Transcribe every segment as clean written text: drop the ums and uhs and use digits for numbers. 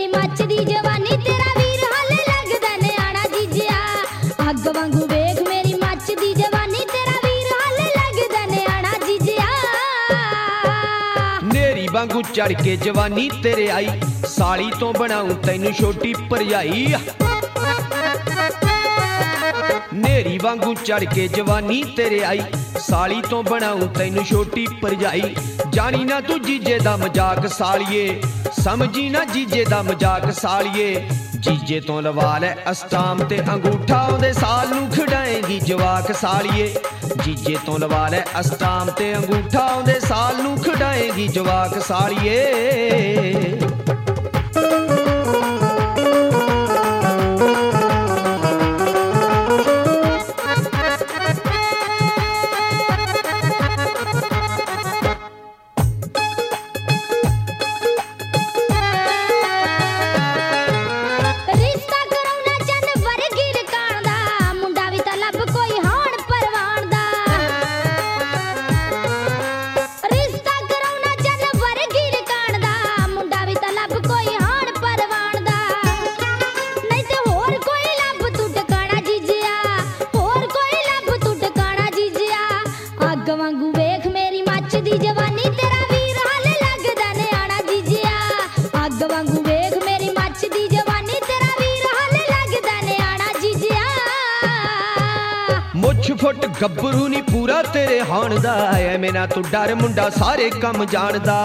मेरी मचदी जवानी तेरा वीर हाले लगदा न्याणा जीजिया अग वांगू वेख मेरी मचदी जवानी तेरा वीर हाले लगदा न्याणा जीजिया नेरी वांगू चढ़ के जवानी तेरे आई साली तो बनाऊं तैनू छोटी भरजाई नेरी वांगू चढ़ के जवानी तेरे आई साली तो बनाऊं तैनू छोटी भरजाई जानी ना तू जीजे दा मजाक सालिए समझी ना जीजे दा मजाक सालिए जीजे तो लवा लै अस्टाम ते अंगूठा ओदे साल नू खड़ाएगी जवाक सालिए जीजे तो लवा लै अस्टाम ते अंगूठा ओदे साल नू खड़ाएगी जवाक सालिए वांगू वेख मेरी मचदी जवानी तेरा वीर हाले लगदा न्याणा जीजिया अग वांगू वेख मेरी मचदी जवानी तेरा वीर हाले लगदा न्याणा जीजिया मुछ फुट गब्बरू नी पूरा तेरे हाण दा ऐवें ना तू डर मुंडा सारे कम जानदा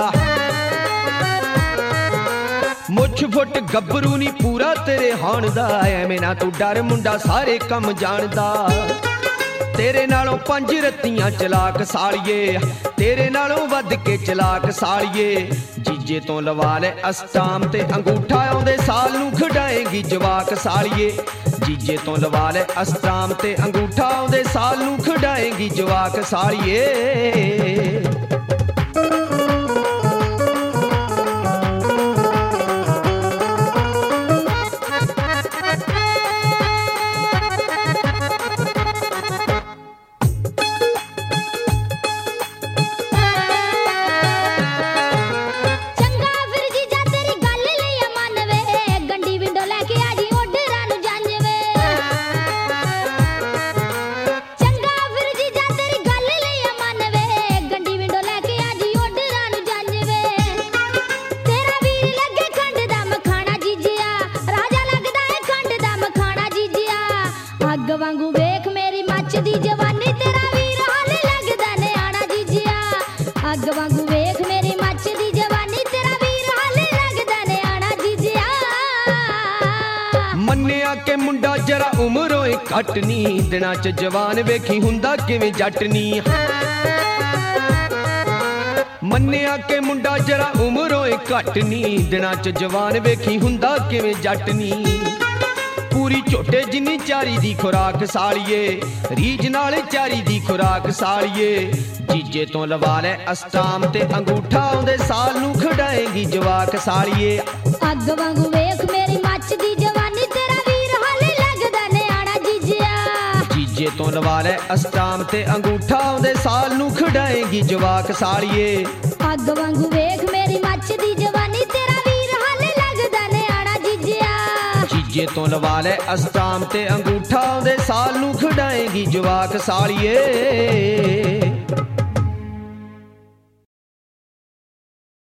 मुछ फुट गब्बरू नी पूरा तेरे हाण दा ऐवें ना तू डर मुंडा सारे कम जानदा तेरे नालों 5 रत्तियां चलाक सालिए तेरे नालों वध के चलाक सालिए जीजे तो लवा ले अस्टाम ते अंगूठा ओदे साल नू खड़ाएगी जवाक सालिए जीजे तो लवा ले अस्टाम ते अंगूठा ओदे साल नू खड़ाएगी जवाक सालिए अग वांगू वेख मेरी मचदी जवानी तेरा वीर हाले लगदा न्याणा जीजिया अग वांगू वेख मेरी मचदी जवानी तेरा वीर हाले लगदा न्याणा जीजिया मन्निया के मुंडा जरा उमरों घट नी दिनां च जवान वेखी हुंदा किवें जट नी मन्निया के मुंडा जरा उमरों घट नी दिनां च जवान वेखी हुंदा किवें जट नी पूरी झोटे जिन्नी चारी दी खुराक सालिए रीज नाल चारी दी खुराक सालिए जीजे तो लवा ले अस्टाम ते अंगूठा ओदे साल नू खड़ाएगी जवाक सालिए अग वांगू वेख मेरी मचदी जवानी तेरा वीर हाले लगदा न्याणा जीजिया जीजे तो लवा ले अस्टाम ते अंगूठा ओदे साल नू खड़ाएगी जवाक सालिए अग वांगू वेख मेरी मचदी जवानी तेरा वीर हाले लगदा न्याणा जीजिया जीजे तो लवा ले अस्टाम ते अंगूठा ओदे साल नू खड़ाएगी जवाक सालिए।